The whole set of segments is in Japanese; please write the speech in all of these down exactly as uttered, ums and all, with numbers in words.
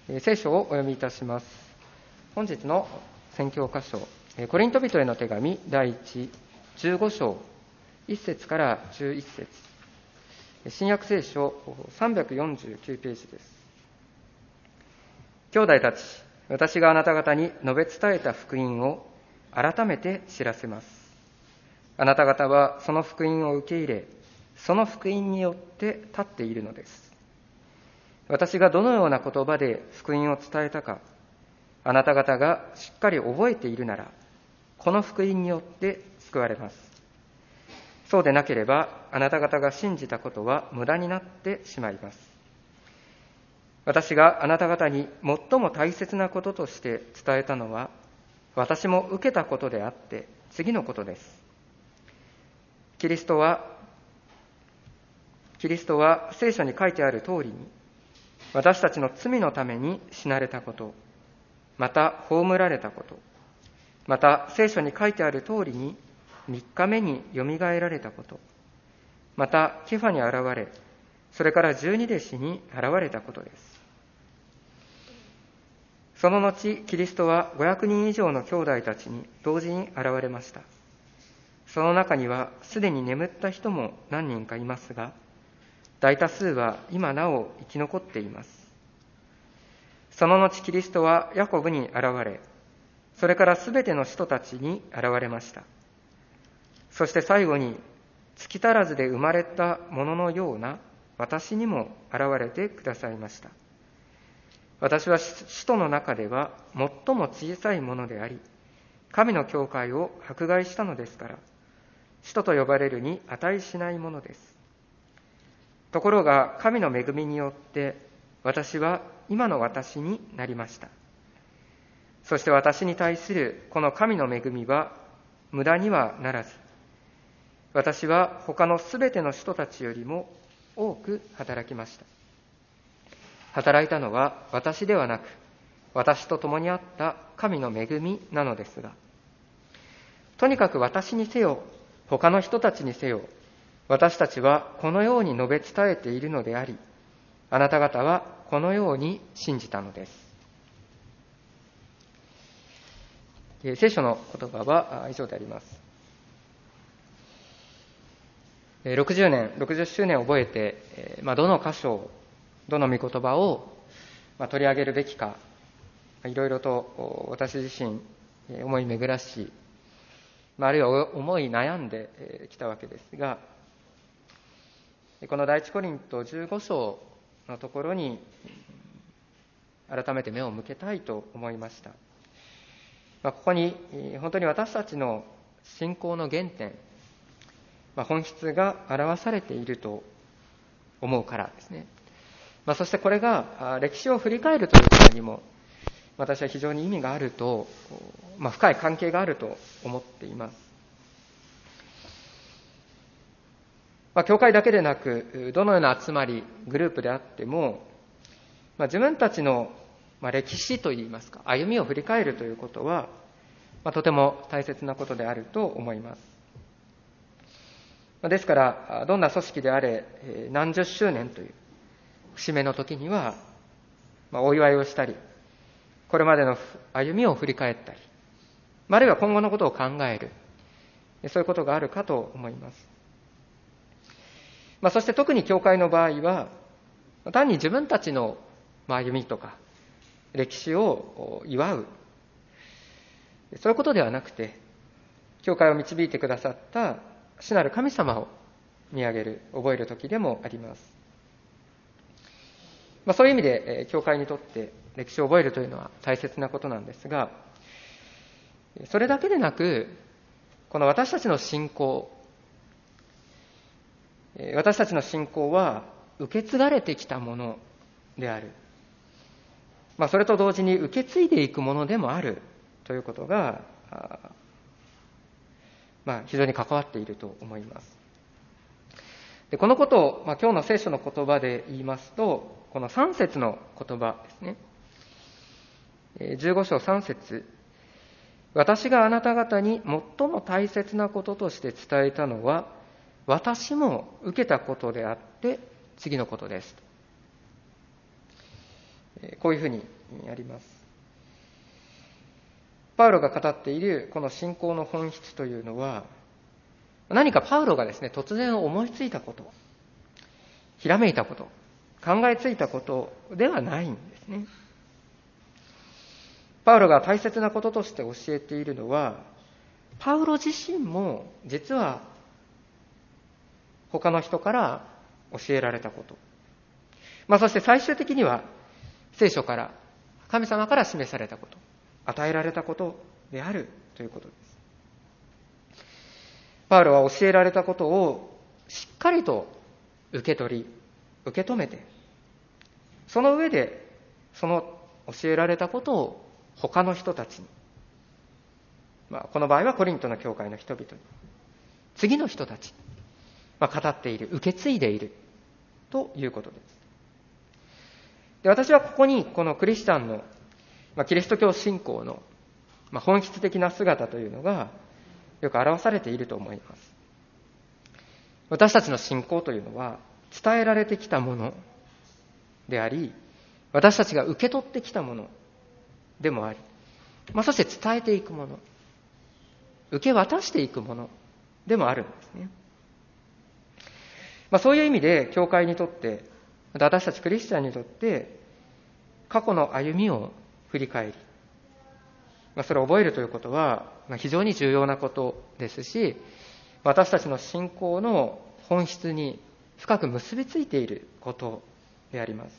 聖書をお読みいたします。本日の宣教箇所、コリント人への手紙第一じゅうご章いっ節からじゅういち節、新約聖書さんびゃくよんじゅうきゅうページです。兄弟たち、私があなた方に述べ伝えた福音を改めて知らせます。あなた方はその福音を受け入れ、その福音によって立っているのです。私がどのような言葉で福音を伝えたか、あなた方がしっかり覚えているなら、この福音によって救われます。そうでなければ、あなた方が信じたことは無駄になってしまいます。私があなた方に最も大切なこととして伝えたのは、私も受けたことであって、次のことです。キリストは、キリストは聖書に書いてある通りに、私たちの罪のために死なれたこと、また葬られたこと、また聖書に書いてある通りに三日目によみがえられたこと、またケファに現れ、それから十二弟子に現れたことです。その後、キリストはごひゃくにん以上の兄弟たちに同時に現れました。その中にはすでに眠った人も何人かいますが、大多数は今なお生き残っています。その後、キリストはヤコブに現れ、それからすべての人たちに現れました。そして最後に、月足らずで生まれたもののような私にも現れてくださいました。私は使徒の中では最も小さいものであり、神の教会を迫害したのですから、使徒と呼ばれるに値しないものです。ところが神の恵みによって私は今の私になりました。そして私に対するこの神の恵みは無駄にはならず、私は他のすべての人たちよりも多く働きました。働いたのは私ではなく、私と共にあった神の恵みなのですが、とにかく私にせよ、他の人たちにせよ、私たちはこのように述べ伝えているのであり、あなた方はこのように信じたのです。聖書の言葉は以上であります。ろくじゅうねん、ろくじゅっしゅうねんを覚えて、まあ、どの箇所、どの御言葉を取り上げるべきか、いろいろと私自身思い巡らし、あるいは思い悩んできたわけですが、この第一コリントじゅうご章のところに改めて目を向けたいと思いました。ここに本当に私たちの信仰の原点、本質が表されていると思うからですね。そしてこれが歴史を振り返るということにも私は非常に意味があると、まあ、深い関係があると思っています。まあ、教会だけでなく、どのような集まり、グループであっても、まあ、自分たちの、まあ、歴史といいますか、歩みを振り返るということは、まあ、とても大切なことであると思います。まあ、ですから、どんな組織であれ、何十周年という節目の時には、まあ、お祝いをしたり、これまでの歩みを振り返ったり、あるいは今後のことを考える、そういうことがあるかと思います。まあ、そして特に教会の場合は、単に自分たちの歩みとか歴史を祝う、そういうことではなくて、教会を導いてくださった主なる神様を見上げる、覚える時でもあります。まあ、そういう意味で、教会にとって歴史を覚えるというのは大切なことなんですが、それだけでなく、この私たちの信仰、私たちの信仰は受け継がれてきたものである。まあ、それと同時に受け継いでいくものでもあるということが、まあ、非常に関わっていると思います。で、このことを、まあ、今日の聖書の言葉で言いますと、このさん節の言葉ですね。じゅうご章さん節。私があなた方に最も大切なこととして伝えたのは、私も受けたことであって次のことです。 こういうふうにあります。パウロが語っているこの信仰の本質というのは、何かパウロがですね、突然思いついたこと、ひらめいたこと、考えついたことではないんですね。パウロが大切なこととして教えているのは、パウロ自身も実は他の人から教えられたこと、まあ、そして最終的には聖書から、神様から示されたこと、与えられたことであるということです。パウロは教えられたことをしっかりと受け取り、受け止めて、その上でその教えられたことを他の人たちに、まあ、この場合はコリントの教会の人々に、次の人たちに、まあ、語っている、受け継いでいるということです。で、私はここにこのクリスチャンの、まあ、キリスト教信仰の、まあ、本質的な姿というのがよく表されていると思います。私たちの信仰というのは伝えられてきたものであり、私たちが受け取ってきたものでもあり、まあ、そして伝えていくもの、受け渡していくものでもあるんですね。まあ、そういう意味で教会にとって、私たちクリスチャンにとって過去の歩みを振り返り、まあ、それを覚えるということは非常に重要なことですし、私たちの信仰の本質に深く結びついていることであります。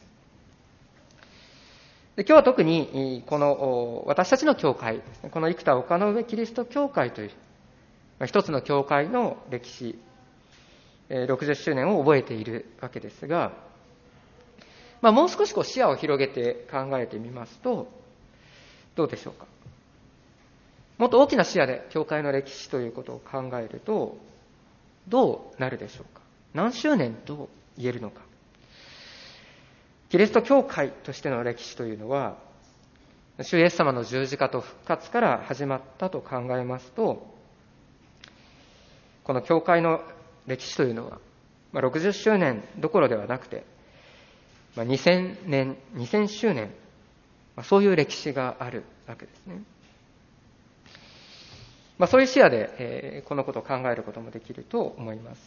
で、今日は特にこの私たちの教会、この生田丘の上キリスト教会という一つの教会の歴史、ろくじゅっしゅうねんを覚えているわけですが、まあ、もう少しこう視野を広げて考えてみますと、どうでしょうか。もっと大きな視野で教会の歴史ということを考えると、どうなるでしょうか。何周年と言えるのか。キリスト教会としての歴史というのは、主イエス様の十字架と復活から始まったと考えますと、この教会の歴史というのは、まあ、ろくじゅっしゅうねんどころではなくて、まあ、にせんねん、にせんしゅうねん、まあ、そういう歴史があるわけですね。まあ、そういう視野で、えー、このことを考えることもできると思います。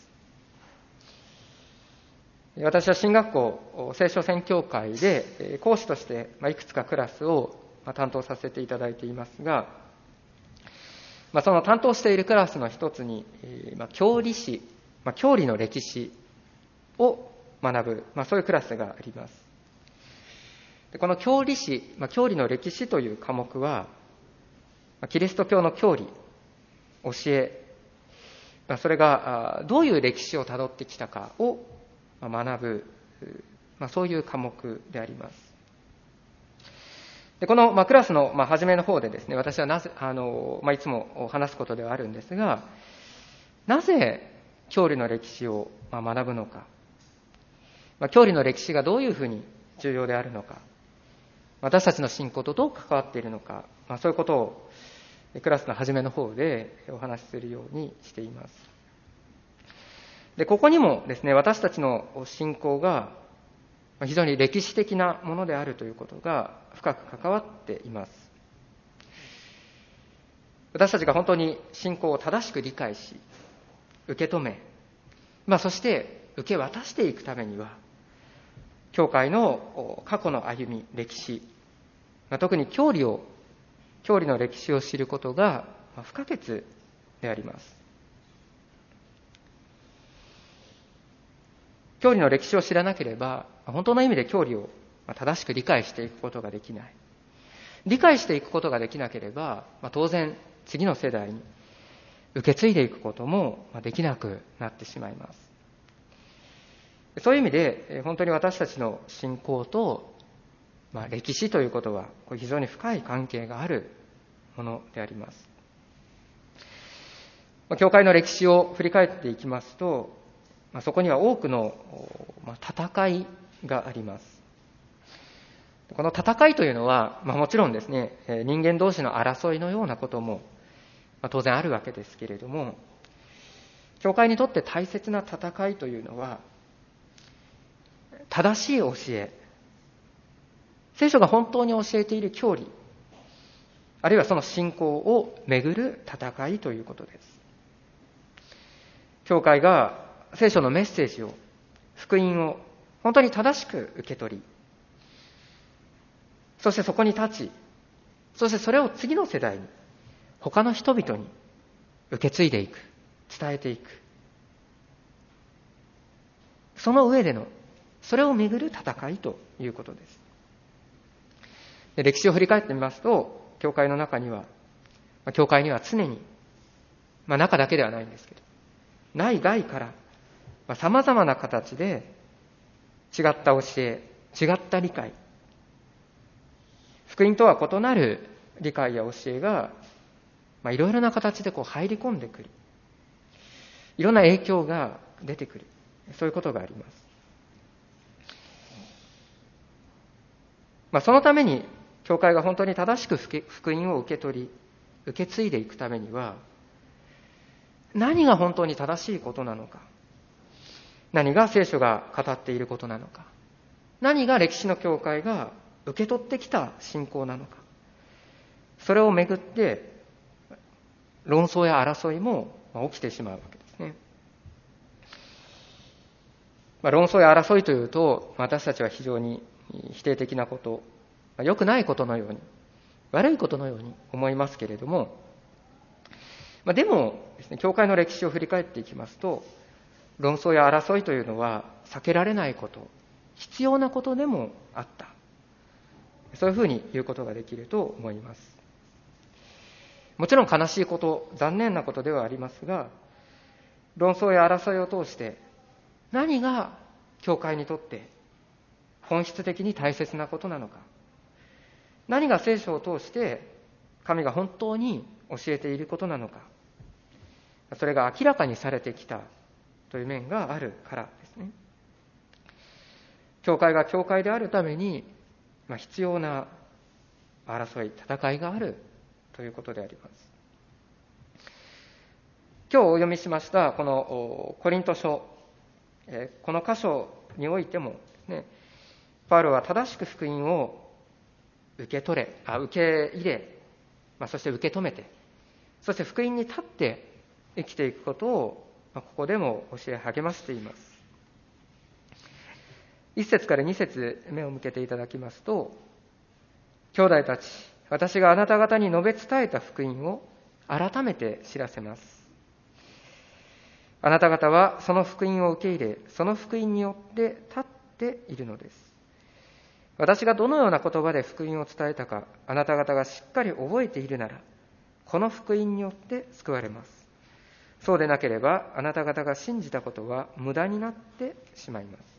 私は進学校聖書宣教会で講師としていくつかクラスを担当させていただいていますが、その担当しているクラスの一つに教理史、教理の歴史を学ぶ、そういうクラスがあります。この教理史、教理の歴史という科目は、キリスト教の教理、教え、それがどういう歴史をたどってきたかを学ぶ、まあ、そういう科目であります。で、この、まあ、クラスの、まあ、初めの方でですね、私はなぜ、あの、まあ、いつも話すことではあるんですが、なぜ教理の歴史を、まあ、学ぶのか、まあ、教理の歴史がどういうふうに重要であるのか、私たちの信仰とどう関わっているのか、まあ、そういうことをクラスの初めの方でお話しするようにしています。で、ここにもですね、私たちの信仰が非常に歴史的なものであるということが深く関わっています。私たちが本当に信仰を正しく理解し、受け止め、まあ、そして受け渡していくためには、教会の過去の歩み、歴史、まあ、特に教理を、教理の歴史を知ることが不可欠であります。教理の歴史を知らなければ、本当の意味で教理を正しく理解していくことができない。理解していくことができなければ、当然次の世代に受け継いでいくこともできなくなってしまいます。そういう意味で、本当に私たちの信仰と、まあ、歴史ということは非常に深い関係があるものであります。教会の歴史を振り返っていきますと、そこには多くの戦いがあります。この戦いというのは、まあ、もちろんですね、人間同士の争いのようなことも当然あるわけですけれども、教会にとって大切な戦いというのは、正しい教え、 聖書が本当に教えている教理、あるいはその信仰をめぐる戦いということです。教会が聖書のメッセージを、福音を本当に正しく受け取り、そしてそこに立ち、そしてそれを次の世代に、他の人々に受け継いでいく、伝えていく。その上での、それをめぐる戦いということです。で、歴史を振り返ってみますと、教会の中には、教会には常に、まあ中だけではないんですけど、内外からさまざまな形で違った教え、違った理解、福音とは異なる理解や教えが、まあ、いろいろな形でこう入り込んでくる。いろんな影響が出てくる。そういうことがあります。まあ、そのために、教会が本当に正しく福音を受け取り、受け継いでいくためには、何が本当に正しいことなのか、何が聖書が語っていることなのか、何が歴史の教会が受け取ってきた信仰なのか、それをめぐって論争や争いも起きてしまうわけですね。まあ、論争や争いというと、私たちは非常に否定的なこと、良くないことのように、悪いことのように思いますけれども、まあ、でもですね、教会の歴史を振り返っていきますと、論争や争いというのは避けられないこと、必要なことでもあった。そういうふうに言うことができると思います。もちろん悲しいこと、残念なことではありますが、論争や争いを通して何が教会にとって本質的に大切なことなのか、何が聖書を通して神が本当に教えていることなのか、それが明らかにされてきたという面があるからですね。教会が教会であるために、まあ、必要な争い、戦いがあるということであります。今日お読みしましたこのコリント書、この箇所においてもですね、パウロは正しく福音を受け取れ、あ受け入れ、まあ、そして受け止めて、そして福音に立って生きていくことを、まあ、ここでも教え励ましています。一節から二節目を向けていただきますと、兄弟たち、私があなた方に述べ伝えた福音を改めて知らせます。あなた方はその福音を受け入れ、その福音によって立っているのです。私がどのような言葉で福音を伝えたか、あなた方がしっかり覚えているなら、この福音によって救われます。そうでなければ、あなた方が信じたことは無駄になってしまいます。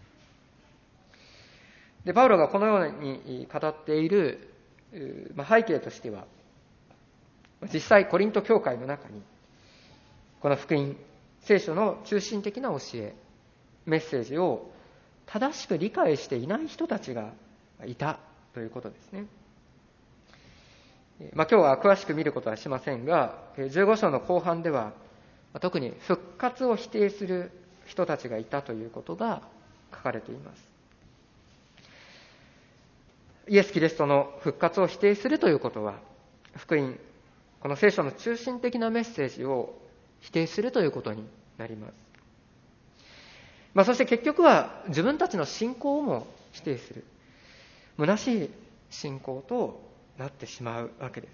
で、パウロがこのように語っている、まあ、背景としては、実際コリント教会の中に、この福音、聖書の中心的な教え、メッセージを正しく理解していない人たちがいたということですね。まあ、今日は詳しく見ることはしませんが、じゅうご章の後半では、特に復活を否定する人たちがいたということが書かれています。イエス・キリストの復活を否定するということは、福音、この聖書の中心的なメッセージを否定するということになります。まあ、そして結局は自分たちの信仰も否定する、虚しい信仰となってしまうわけです。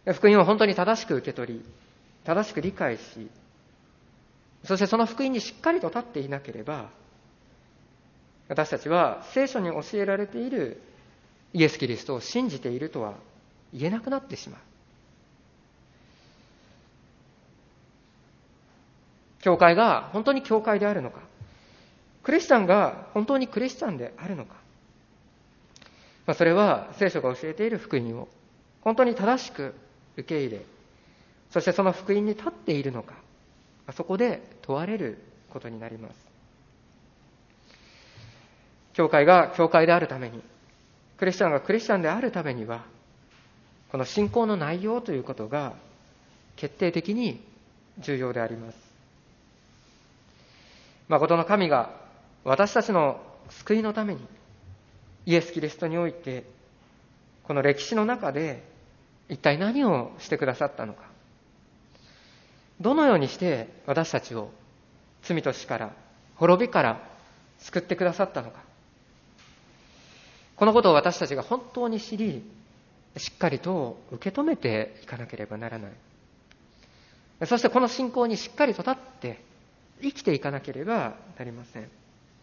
福音を本当に正しく受け取り、正しく理解し、そしてその福音にしっかりと立っていなければ、私たちは聖書に教えられているイエス・キリストを信じているとは言えなくなってしまう。教会が本当に教会であるのか、クリスチャンが本当にクリスチャンであるのか、まあ、それは聖書が教えている福音を本当に正しく受け入れ、そしてその福音に立っているのか、そこで問われることになります。教会が教会であるために、クリスチャンがクリスチャンであるためには、この信仰の内容ということが決定的に重要であります。誠の神が私たちの救いのために、 イエス・キリストにおいて、この歴史の中で一体何をしてくださったのか、どのようにして私たちを罪と死から滅びから救ってくださったのか、このことを私たちが本当に知り、しっかりと受け止めていかなければならない。そしてこの信仰にしっかりと立って生きていかなければなりません。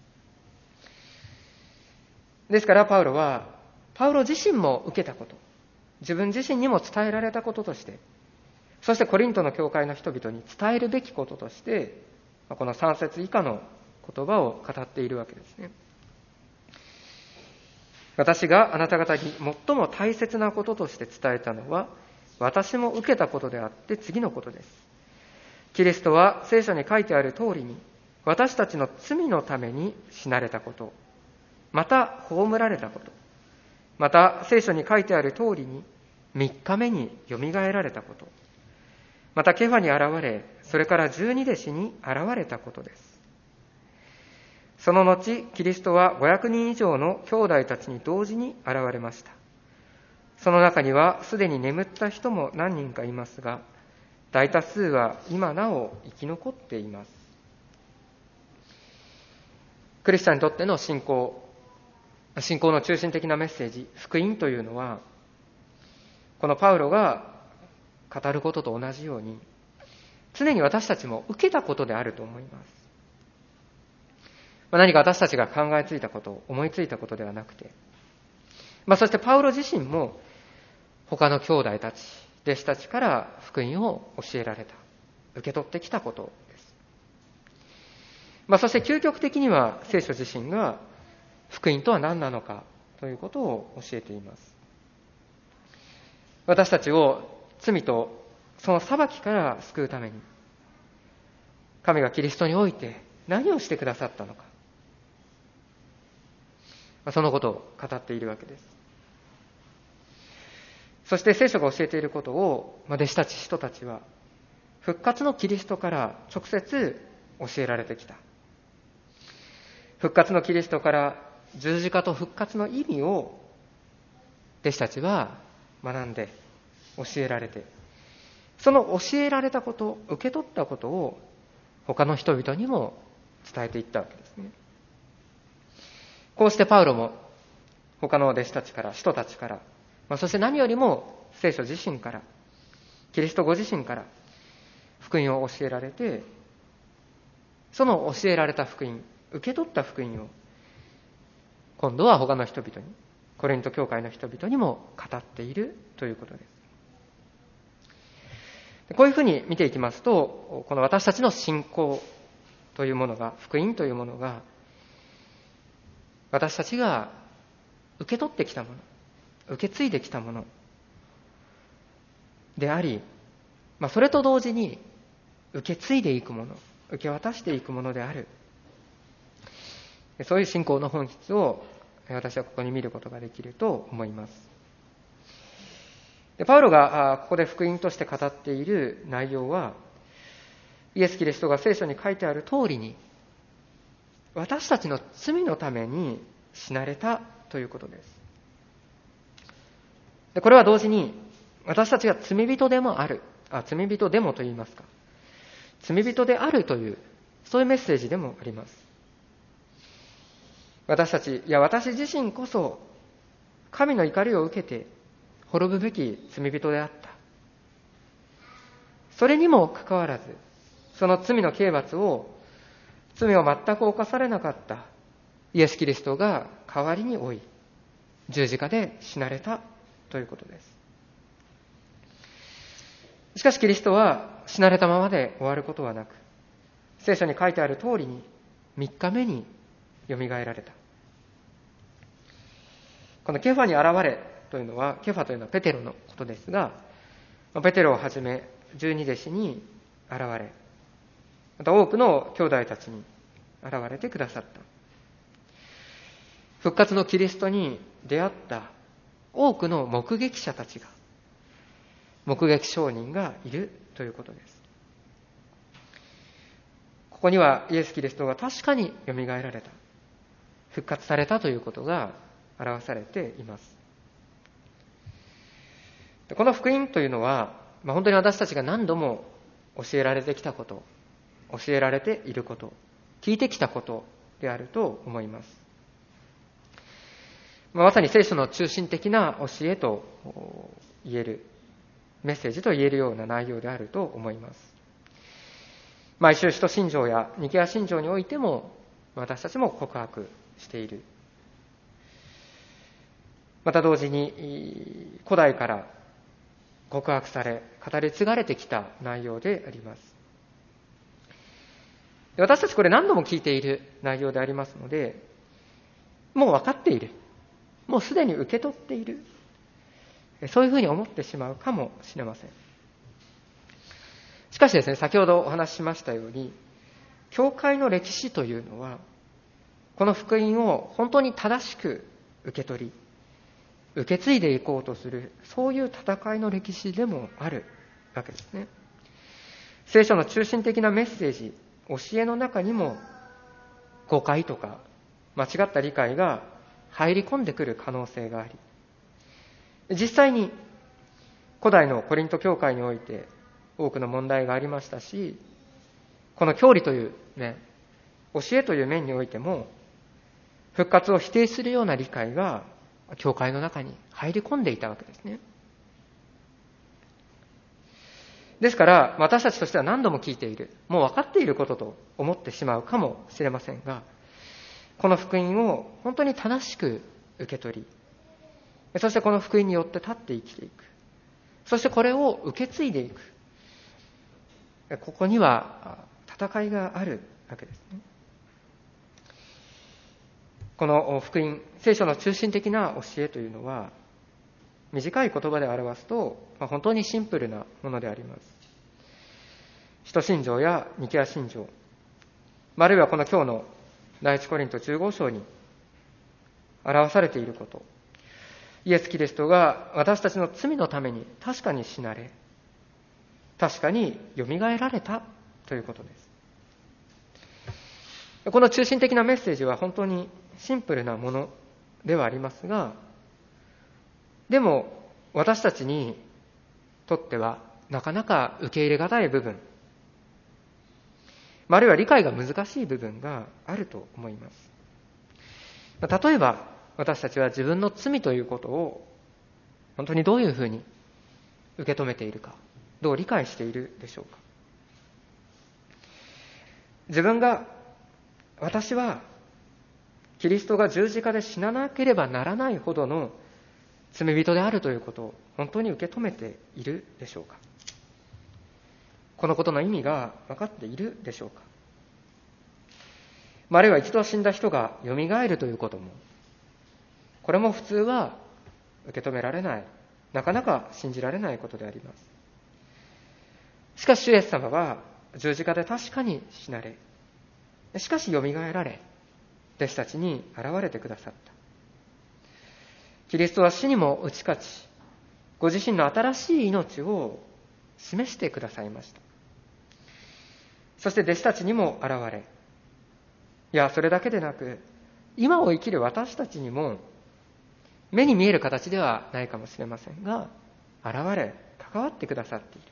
ですからパウロは、パウロ自身も受けたこと、自分自身にも伝えられたこととして、そしてコリントの教会の人々に伝えるべきこととして、このさん節以下の言葉を語っているわけですね。私があなた方に最も大切なこととして伝えたのは、私も受けたことであって次のことです。キリストは聖書に書いてある通りに、私たちの罪のために死なれたこと、また葬られたこと、また聖書に書いてある通りにみっかめによみがえられたこと、またケファに現れ、それから十二弟子に現れたことです。その後、キリストはごひゃくにん以上の兄弟たちに同時に現れました。その中にはすでに眠った人も何人かいますが、大多数は今なお生き残っています。クリスチャンにとっての信仰、信仰の中心的なメッセージ、福音というのは、このパウロが語ることと同じように、常に私たちも受けたことであると思います。何か私たちが考えついたこと、思いついたことではなくて、まあ、そしてパウロ自身も他の兄弟たち、弟子たちから福音を教えられた、受け取ってきたことです。まあ、そして究極的には聖書自身が福音とは何なのかということを教えています。私たちを罪とその裁きから救うために、神がキリストにおいて何をしてくださったのか、そのことを語っているわけです。そして聖書が教えていることを、弟子たち、使徒たちは復活のキリストから直接教えられてきた。復活のキリストから十字架と復活の意味を弟子たちは学んで教えられて、その教えられたこと、受け取ったことを他の人々にも伝えていったわけですね。こうしてパウロも他の弟子たちから、使徒たちから、まあ、そして何よりも聖書自身から、キリストご自身から福音を教えられて、その教えられた福音、受け取った福音を今度は他の人々に、コリント教会の人々にも語っているということです。こういうふうに見ていきますと、この私たちの信仰というものが、福音というものが、私たちが受け取ってきたもの、受け継いできたものであり、まあ、それと同時に受け継いでいくもの、受け渡していくものである。そういう信仰の本質を私はここに見ることができると思います。でパウロがここで福音として語っている内容は、イエス・キリストが聖書に書いてある通りに私たちの罪のために死なれたということです。でこれは同時に私たちが罪人でもある、あ、罪人でもと言いますか、罪人であるというそういうメッセージでもあります。私たち、いや私自身こそ神の怒りを受けて滅ぶべき罪人であった。それにもかかわらず、その罪の刑罰を、罪を全く犯されなかったイエス・キリストが代わりに負い、十字架で死なれたということです。しかしキリストは死なれたままで終わることはなく、聖書に書いてある通りにみっかめによみがえられた。このケファに現れというのは、ケファというのはペテロのことですが、ペテロをはじめ十二弟子に現れ、また多くの兄弟たちに現れてくださった。復活のキリストに出会った多くの目撃者たちが、目撃証人がいるということです。ここにはイエス・キリストが確かによみがえられた、復活されたということが表されています。この福音というのは、まあ、本当に私たちが何度も教えられてきたこと、教えられていること、聞いてきたことであると思います。まあ、まさに聖書の中心的な教えと言える、メッセージと言えるような内容であると思います。毎週使徒信条やニケア信条においても私たちも告白している。また同時に古代から告白され語り継がれてきた内容であります。私たちこれ何度も聞いている内容でありますので、もう分かっている、もうすでに受け取っている、そういうふうに思ってしまうかもしれません。しかしですね、先ほどお話ししましたように、教会の歴史というのはこの福音を本当に正しく受け取り受け継いでいこうとする、そういう戦いの歴史でもあるわけですね。聖書の中心的なメッセージ、教えの中にも誤解とか間違った理解が入り込んでくる可能性があり、実際に古代のコリント教会において多くの問題がありましたし、この教理というね、教えという面においても復活を否定するような理解が教会の中に入り込んでいたわけですね。ですから私たちとしては何度も聞いている、もう分かっていることと思ってしまうかもしれませんが、この福音を本当に正しく受け取り、そしてこの福音によって立って生きていく、そしてこれを受け継いでいく、ここには戦いがあるわけですね。この福音、聖書の中心的な教えというのは、短い言葉で表すと、まあ、本当にシンプルなものであります。使徒信条やニケア信条、あるいはこの今日の第一コリントじゅうご章に表されていること、イエス・キリストが私たちの罪のために確かに死なれ、確かによみがえられたということです。この中心的なメッセージは本当にシンプルなものではありますが、でも私たちにとってはなかなか受け入れがたい部分、あるいは理解が難しい部分があると思います。例えば私たちは自分の罪ということを本当にどういうふうに受け止めているか、どう理解しているでしょうか。自分が、私はキリストが十字架で死ななければならないほどの罪人であるということを本当に受け止めているでしょうか。このことの意味が分かっているでしょうか。あるいは一度死んだ人がよみがえるということも、これも普通は受け止められない、なかなか信じられないことであります。しかし主イエス様は十字架で確かに死なれ、しかしよみがえられ、弟子たちに現れてくださった。キリストは死にも打ち勝ち、ご自身の新しい命を示してくださいました。そして弟子たちにも現れ、いやそれだけでなく、今を生きる私たちにも目に見える形ではないかもしれませんが、現れ関わってくださっている。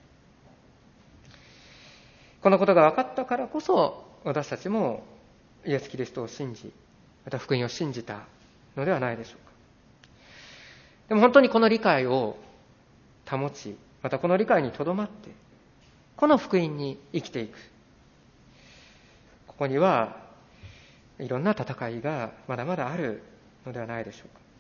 このことが分かったからこそ、私たちもイエス・キリストを信じ、また福音を信じたのではないでしょうか。でも本当にこの理解を保ち、またこの理解にとどまって、この福音に生きていく。ここにはいろんな戦いがまだまだあるのではないでしょうか。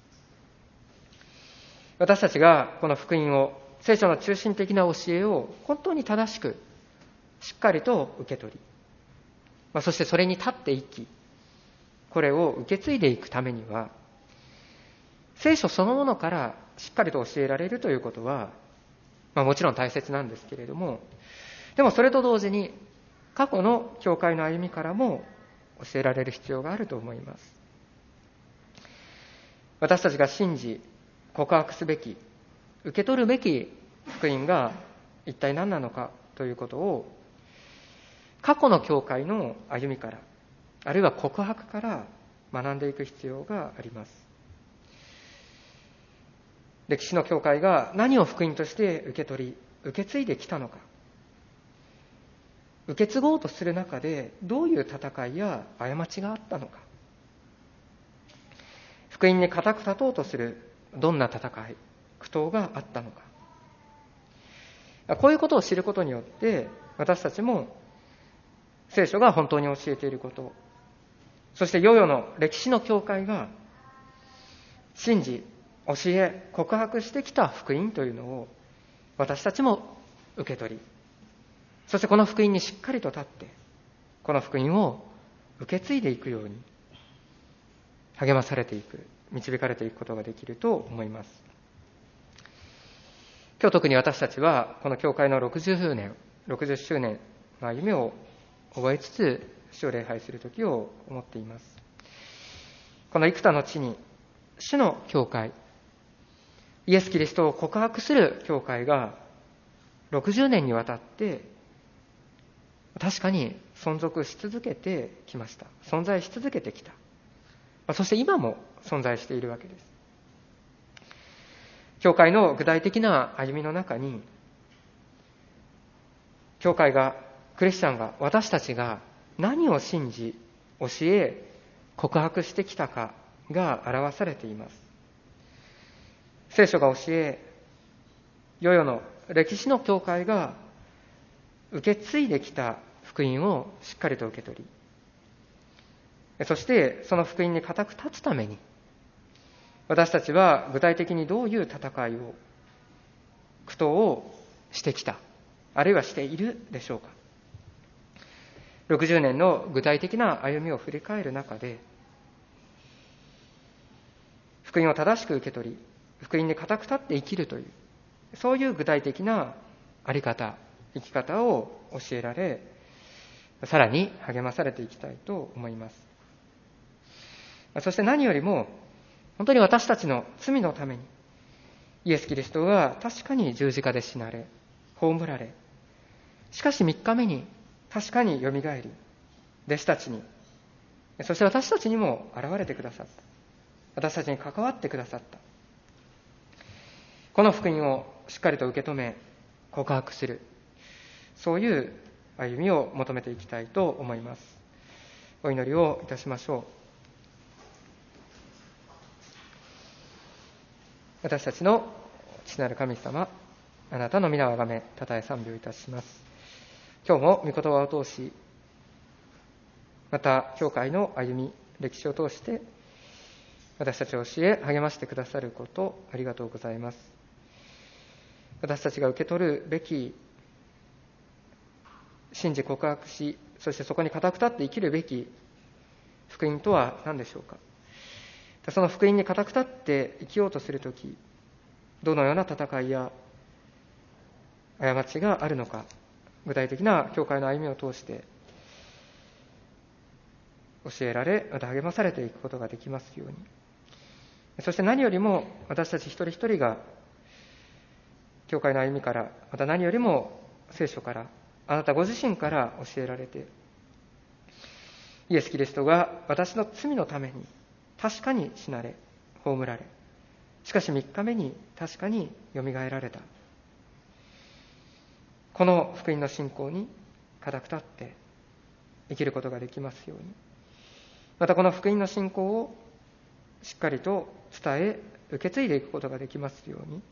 私たちがこの福音を、聖書の中心的な教えを本当に正しく、しっかりと受け取り、まあ、そしてそれに立っていき、これを受け継いでいくためには、聖書そのものからしっかりと教えられるということは、まあ、もちろん大切なんですけれども、でもそれと同時に過去の教会の歩みからも教えられる必要があると思います。私たちが信じ告白すべき、受け取るべき福音が一体何なのかということを、過去の教会の歩みから、あるいは告白から学んでいく必要があります。 歴史の教会が何を福音として受け取り、受け継いできたのか。受け継ごうとする中でどういう戦いや過ちがあったのか。福音に固く立とうとするどんな戦い、苦闘があったのか。こういうことを知ることによって、私たちも聖書が本当に教えていること、そして世々の歴史の教会が信じ、教え、告白してきた福音というのを私たちも受け取り、そしてこの福音にしっかりと立って、この福音を受け継いでいくように励まされていく、導かれていくことができると思います。今日特に私たちはこの教会のろくじゅうねん、ろくじゅっしゅうねんの歩みを覚えつつ主を礼拝する時を思っています。この幾多の地に主の教会、イエス・キリストを告白する教会がろくじゅうねんにわたって確かに存続し続けてきました。存在し続けてきた。そして今も存在しているわけです。教会の具体的な歩みの中に、教会が、クリスチャンが、私たちが何を信じ、教え、告白してきたかが表されています。聖書が教え、世々の歴史の教会が受け継いできた福音をしっかりと受け取り、そしてその福音に固く立つために、私たちは具体的にどういう戦いを、苦闘をしてきた、あるいはしているでしょうか。ろくじゅうねんの具体的な歩みを振り返る中で、福音を正しく受け取り、福音に固く立って生きるという、そういう具体的なあり方、生き方を教えられ、さらに励まされていきたいと思います。そして何よりも、本当に私たちの罪のために、イエス・キリストは確かに十字架で死なれ、葬られ、しかしみっかめに確かによみがえり、弟子たちに、そして私たちにも現れてくださった。私たちに関わってくださった。この福音をしっかりと受け止め、告白する。そういう歩みを求めていきたいと思います。お祈りをいたしましょう。私たちの父なる神様、あなたの皆をあがめ、たたえ賛美をいたします。今日も御言葉を通し、また教会の歩み、歴史を通して、私たちを教え、励ましてくださること、ありがとうございます。私たちが受け取るべき、信じ告白し、そしてそこに固く立って生きるべき福音とは何でしょうか。その福音に固く立って生きようとするとき、どのような戦いや過ちがあるのか、具体的な教会の歩みを通して教えられ、また励まされていくことができますように。そして何よりも私たち一人一人が教会の歩みから、また何よりも聖書から、あなたご自身から教えられて、イエス・キリストが私の罪のために確かに死なれ、葬られ、しかしみっかめに確かによみがえられた。この福音の信仰に固く立って生きることができますように。またこの福音の信仰をしっかりと伝え、受け継いでいくことができますように、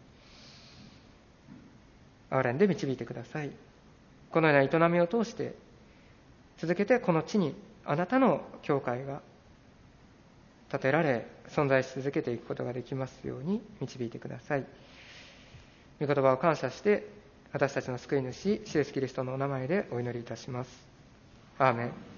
憐れんで導いてください。このような営みを通して、続けてこの地にあなたの教会が建てられ、存在し続けていくことができますように導いてください。御言葉を感謝して、私たちの救い主、イエス・キリストのお名前でお祈りいたします。アーメン。